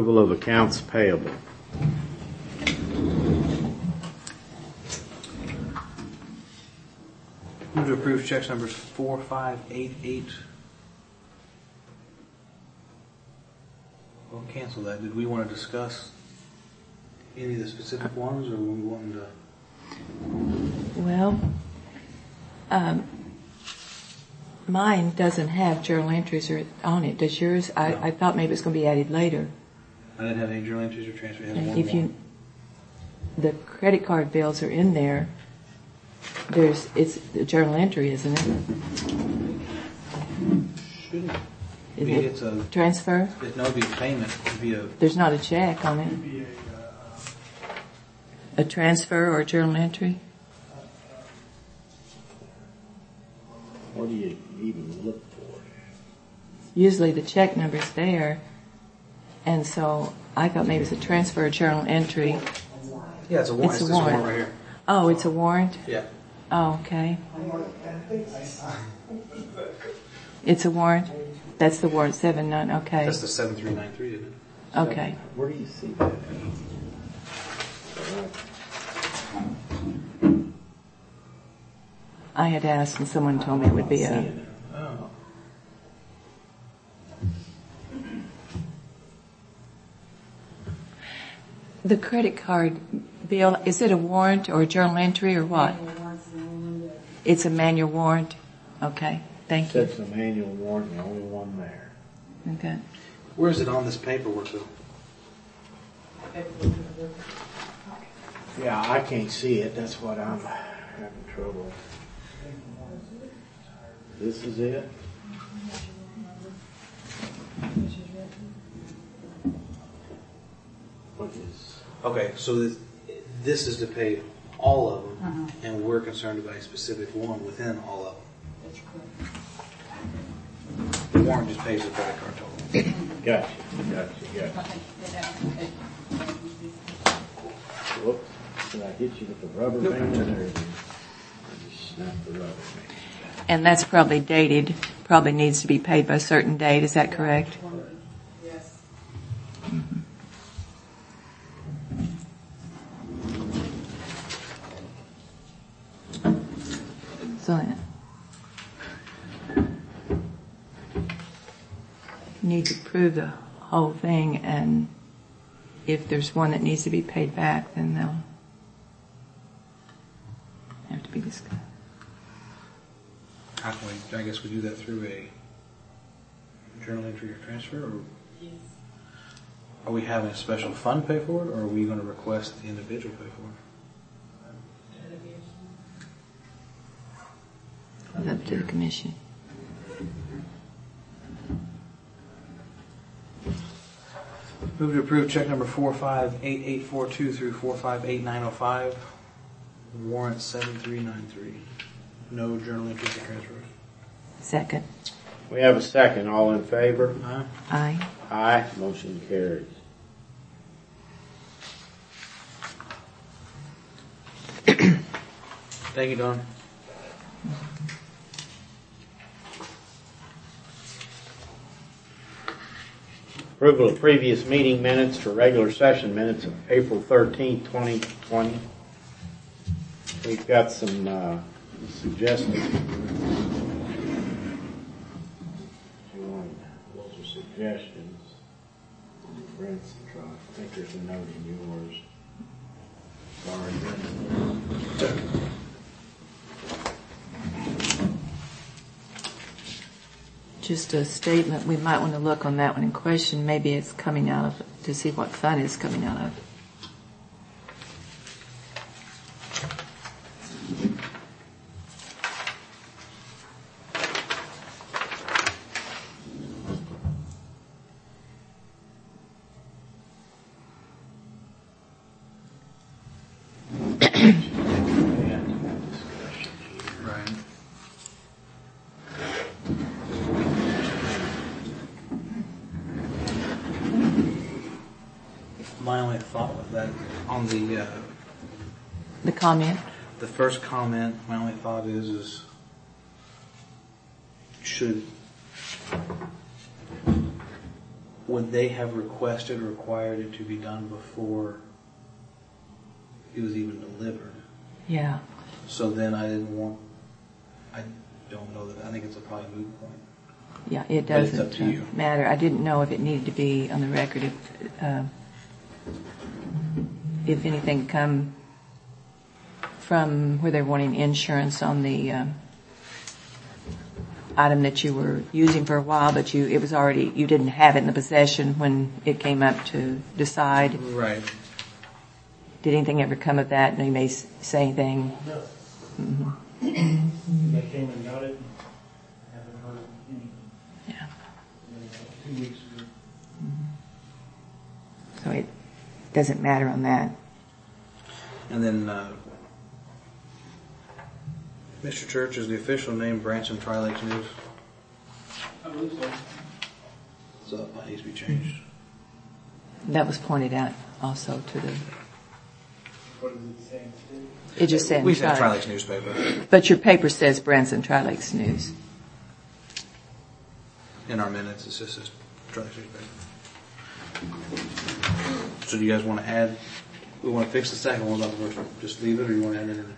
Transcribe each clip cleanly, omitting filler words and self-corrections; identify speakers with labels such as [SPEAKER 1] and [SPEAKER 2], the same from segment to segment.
[SPEAKER 1] approval of accounts payable.
[SPEAKER 2] Move to approve checks numbers 4588. We'll cancel that. Did we want to discuss any of the specific ones, or were we wanting to?
[SPEAKER 3] Well, mine doesn't have journal entries on it. Does yours?
[SPEAKER 2] No.
[SPEAKER 3] I thought maybe it's going to be added later.
[SPEAKER 2] I didn't have any journal entries or transfer. It has one.
[SPEAKER 3] The credit card bills are in there. It's the journal entry, isn't it?
[SPEAKER 2] Shouldn't
[SPEAKER 3] Is
[SPEAKER 2] be.
[SPEAKER 3] it
[SPEAKER 2] It's a
[SPEAKER 3] transfer?
[SPEAKER 2] no, it'd be a payment. It'd be a.
[SPEAKER 3] There's not a check on it. A transfer or a journal entry?
[SPEAKER 1] What do you even look for?
[SPEAKER 3] Usually the check number's there, and so I thought maybe it's a transfer or journal entry.
[SPEAKER 2] Yeah, it's a warrant.
[SPEAKER 3] It's a
[SPEAKER 2] this
[SPEAKER 3] warrant.
[SPEAKER 2] right here.
[SPEAKER 3] Oh, it's a warrant?
[SPEAKER 2] Yeah.
[SPEAKER 3] Oh, okay. It's a warrant? That's the warrant, 79, okay.
[SPEAKER 2] That's the 7393, isn't it?
[SPEAKER 3] Okay.
[SPEAKER 1] Where do you see that?
[SPEAKER 3] I had asked and someone told me it would be a...
[SPEAKER 2] Oh.
[SPEAKER 3] The credit card bill, is it a warrant or a journal entry or what? It's a manual warrant? Okay, thank you.
[SPEAKER 1] That's a manual warrant, the only one there.
[SPEAKER 3] Okay.
[SPEAKER 2] Where is it on this paperwork, though?
[SPEAKER 1] Yeah, I can't see it. That's what I'm having trouble. This is it? What is...
[SPEAKER 2] Okay, so this is to pay all of them, and we're concerned about a specific one within all of them.
[SPEAKER 4] That's correct.
[SPEAKER 2] The warrant just pays the credit card total.
[SPEAKER 1] Gotcha. Whoops. Did I hit you with the rubber band or everything? I just snapped the rubber band.
[SPEAKER 3] And that's probably dated, probably needs to be paid by a certain date, is that correct?
[SPEAKER 4] Yes.
[SPEAKER 3] So, you need to prove the whole thing, and if there's one that needs to be paid back, then they'll have to be discussed.
[SPEAKER 2] How can we, I guess we do that through a journal entry or transfer, or
[SPEAKER 4] Yes.
[SPEAKER 2] are we having a special fund pay for it, or are we going to request the individual pay for it?
[SPEAKER 3] It's up to the commission.
[SPEAKER 2] Move to approve check number 458842 through 458905, warrant 7393. No journal entries or transfers.
[SPEAKER 3] Second.
[SPEAKER 1] We have a second. All in favor?
[SPEAKER 3] Aye.
[SPEAKER 1] Aye. Motion carries.
[SPEAKER 2] Thank you, Don.
[SPEAKER 1] Approval of previous meeting minutes for regular session minutes of April 13th, 2020. We've got some suggestions. Those are suggestions. Brent's, I think there's a note in yours. Sorry, Brent.
[SPEAKER 3] Just a statement, we might want to look on that one in question. Maybe it's coming out of, to see what fund it's coming out of.
[SPEAKER 2] Right. My only thought with that, on the
[SPEAKER 3] comment?
[SPEAKER 2] the first comment, my only thought is would they have requested or required it to be done before it was even delivered?
[SPEAKER 3] Yeah.
[SPEAKER 2] So then I don't know that, I think it's probably a moot point.
[SPEAKER 3] Yeah, it
[SPEAKER 2] But it's
[SPEAKER 3] doesn't
[SPEAKER 2] up to you.
[SPEAKER 3] matter. I didn't know if it needed to be on the record. If anything come from where they're wanting insurance on the item that you were using for a while, but you didn't have it in the possession when it came up to decide.
[SPEAKER 2] Right.
[SPEAKER 3] Did anything ever come of that? And you may say anything?
[SPEAKER 5] No.
[SPEAKER 3] Mm-hmm.
[SPEAKER 5] They came and got it. Haven't heard anything.
[SPEAKER 3] Yeah.
[SPEAKER 5] 2 weeks ago.
[SPEAKER 3] So it doesn't matter on that.
[SPEAKER 2] And then, Mr. Church, is the official name Branson Tri-Lakes News?
[SPEAKER 5] I believe so.
[SPEAKER 2] So that needs to be changed.
[SPEAKER 3] That was pointed out also to the.
[SPEAKER 5] What does it say instead?
[SPEAKER 3] It just said.
[SPEAKER 2] We said Tri-Lakes newspaper
[SPEAKER 3] But your paper says Branson Tri-Lakes News.
[SPEAKER 2] in our minutes. It just says Tri-Lakes newspaper. So do you guys want to add? We want to fix the second one, not the first one. Just leave it, or you want to add it in there?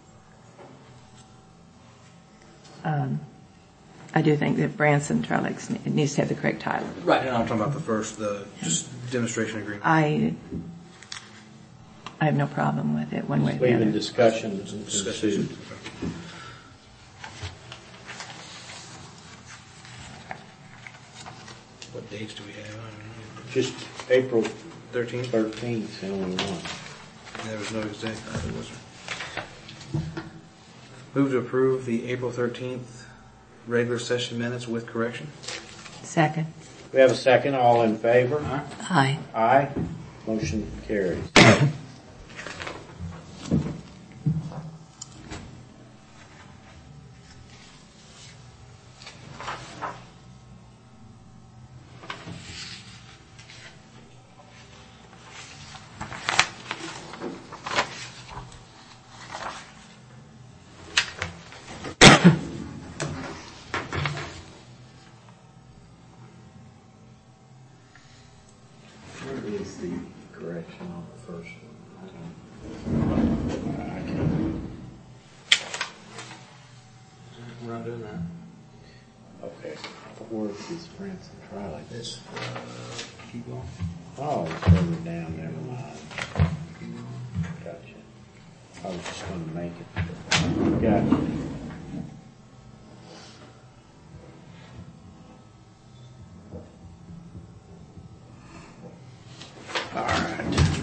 [SPEAKER 3] I do think that Branson Tri-Lakes it needs to have the correct title.
[SPEAKER 2] Right. And I'm talking about the first, the just demonstration agreement.
[SPEAKER 3] I have no problem with it one way or the
[SPEAKER 1] Leaving
[SPEAKER 3] other.
[SPEAKER 1] discussions ensued.
[SPEAKER 2] What dates do we have? I don't know.
[SPEAKER 1] Just April
[SPEAKER 2] 13th?
[SPEAKER 1] 13th is the only one.
[SPEAKER 2] There was no exact title, was there? Move to approve the April 13th regular session minutes with correction.
[SPEAKER 3] Second.
[SPEAKER 1] We have a second. All in favor?
[SPEAKER 3] Aye.
[SPEAKER 1] Aye. Motion carries. Where is the correction on the first one?
[SPEAKER 2] We're not doing that.
[SPEAKER 1] Okay. Where is this Branson Tri-Lakes?
[SPEAKER 2] This, keep going.
[SPEAKER 1] Oh, it's further down. Never mind. Gotcha. I was just going to make it. Gotcha. All right.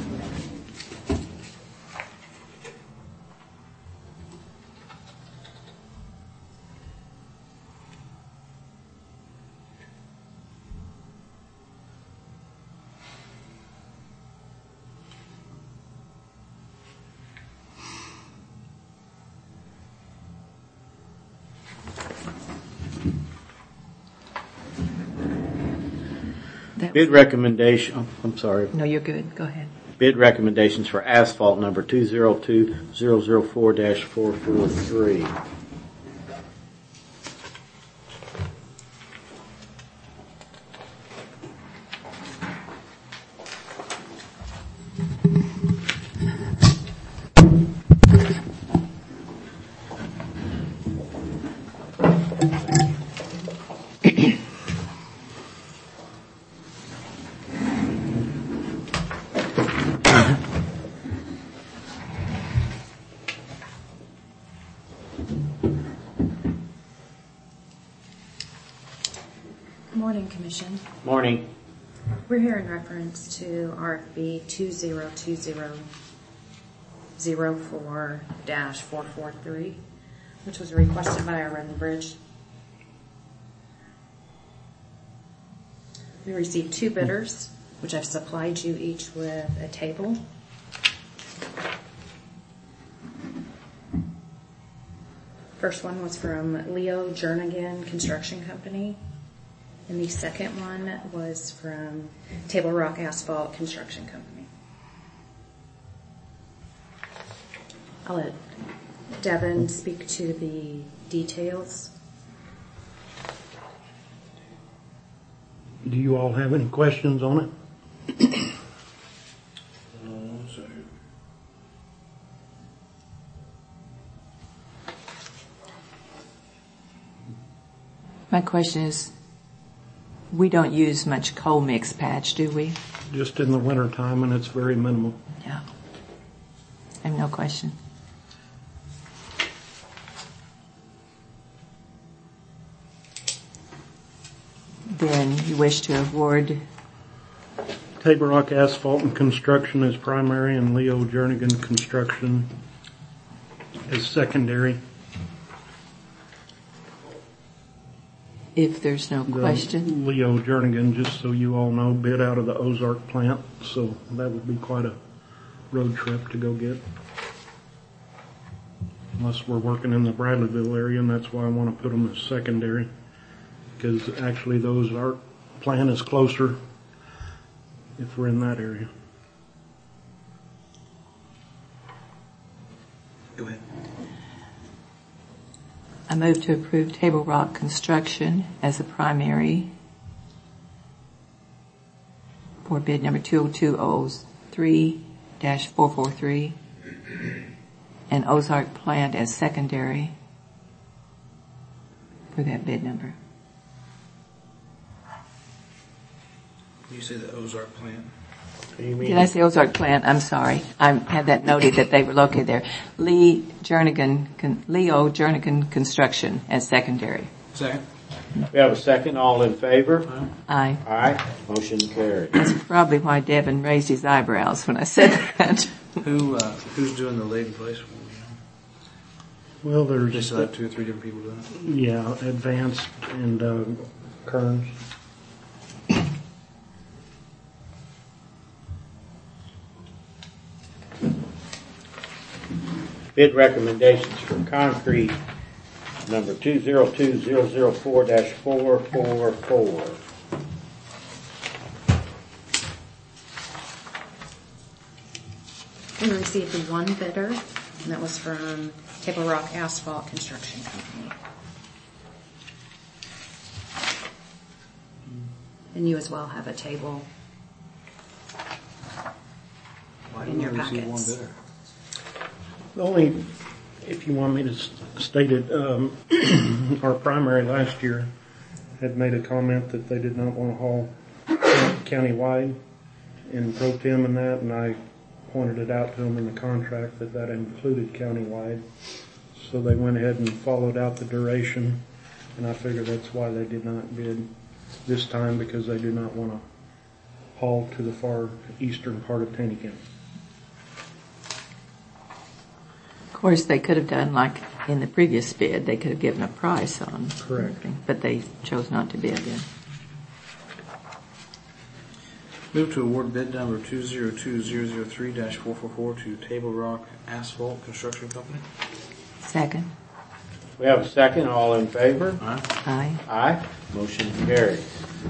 [SPEAKER 1] Bid recommendation, oh, I'm sorry.
[SPEAKER 3] No, you're good. Go ahead.
[SPEAKER 1] Bid recommendations for asphalt number 202004-443.
[SPEAKER 6] Good morning, Commission.
[SPEAKER 1] Morning.
[SPEAKER 6] We're here in reference to RFB 2020-04-443, which was requested by our Road and Bridge. We received 2 bidders, which I've supplied you each with a table. First one was from Leo Jernigan Construction Company. And the second one was from Table Rock Asphalt Construction Company. I'll let Devin speak to the details.
[SPEAKER 7] Do you all have any questions on it?
[SPEAKER 2] So,
[SPEAKER 3] My question is, we don't use much coal mix patch, do we?
[SPEAKER 7] Just in the winter time, and it's very minimal.
[SPEAKER 3] Yeah. I have no question. Then you wish to award,
[SPEAKER 7] Table Rock Asphalt and Construction is primary, and Leo Jernigan Construction is secondary.
[SPEAKER 3] if there's no question.
[SPEAKER 7] Leo Jernigan, just so you all know, bid out of the Ozark plant, so that would be quite a road trip to go get. Unless we're working in the Bradleyville area, and that's why I want to put them as secondary, because actually the Ozark plant is closer if we're in that area.
[SPEAKER 2] Go ahead.
[SPEAKER 3] I move to approve Table Rock Construction as a primary for bid number 20203-443 and Ozark Plant as secondary for that bid number.
[SPEAKER 2] You say the Ozark plant.
[SPEAKER 1] You mean
[SPEAKER 3] Did I say Ozark Plant? I'm sorry. I had that noted that they were located there. Leo Jernigan Construction as secondary.
[SPEAKER 2] Second.
[SPEAKER 1] we have a second? All in favor?
[SPEAKER 3] Aye.
[SPEAKER 1] Aye. Motion carried.
[SPEAKER 3] That's probably why Devin raised his eyebrows when I said that.
[SPEAKER 2] Who's doing the laid in place for you?
[SPEAKER 7] Well,
[SPEAKER 2] They
[SPEAKER 7] there's,
[SPEAKER 2] still have 2 or 3 different people doing it.
[SPEAKER 7] yeah, Advanced and Kearns.
[SPEAKER 1] Bid recommendations for concrete number 202004-444.
[SPEAKER 6] We received one bidder, and that was from Table Rock Asphalt Construction Company. And you as well have a table
[SPEAKER 2] Why
[SPEAKER 6] in
[SPEAKER 2] do we
[SPEAKER 6] your
[SPEAKER 2] receive one
[SPEAKER 6] packets.
[SPEAKER 2] bidder?
[SPEAKER 7] The only, if you want me to state it, our primary last year had made a comment that they did not want to haul countywide in pro tem and that, and I pointed it out to them in the contract that that included countywide. So they went ahead and followed out the duration, and I figure that's why they did not bid this time, because they do not want to haul to the far eastern part of Taney County.
[SPEAKER 3] Of course, they could have done like in the previous bid. They could have given a price on
[SPEAKER 7] Correct.
[SPEAKER 3] everything, but they chose not to bid then.
[SPEAKER 2] Move to award bid number 202003-444 to Table Rock Asphalt Construction Company.
[SPEAKER 3] Second.
[SPEAKER 1] We have a second. All in favor?
[SPEAKER 2] Aye.
[SPEAKER 3] Aye.
[SPEAKER 1] Aye. Motion carries.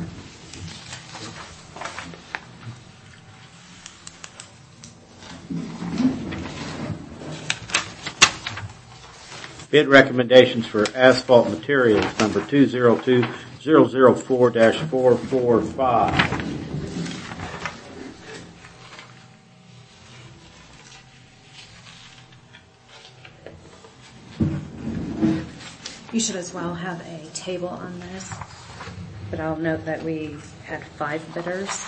[SPEAKER 1] Bid recommendations for asphalt materials number 202004-445.
[SPEAKER 6] You should as well have a table on this, but I'll note that we had 5 bidders.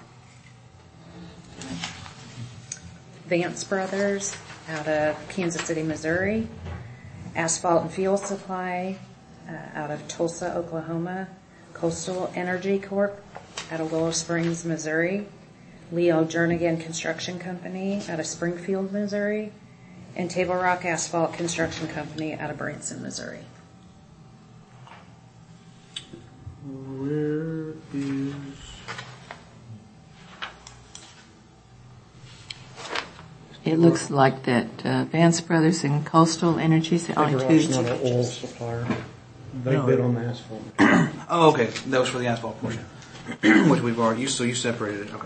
[SPEAKER 6] Vance Brothers out of Kansas City, Missouri. Asphalt and Fuel Supply out of Tulsa, Oklahoma. Coastal Energy Corp. out of Willow Springs, Missouri. Leo Jernigan Construction Company out of Springfield, Missouri. And Table Rock Asphalt Construction Company out of Branson, Missouri.
[SPEAKER 2] Where is...
[SPEAKER 3] It looks like that Vance Brothers and Coastal Energy is the only
[SPEAKER 7] Rock's
[SPEAKER 3] two.
[SPEAKER 7] not an oil supplier. They
[SPEAKER 2] No.
[SPEAKER 7] bid on the asphalt.
[SPEAKER 2] Oh, okay. That was for the asphalt portion, which we've already. So you separated it. Okay.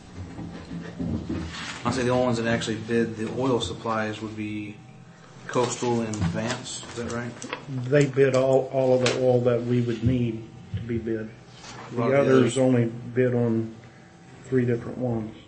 [SPEAKER 2] I'll say the only ones that actually bid the oil supplies would be Coastal and Vance. Is that right?
[SPEAKER 7] They bid all of the oil that we would need to be bid. The others only bid on 3 different ones.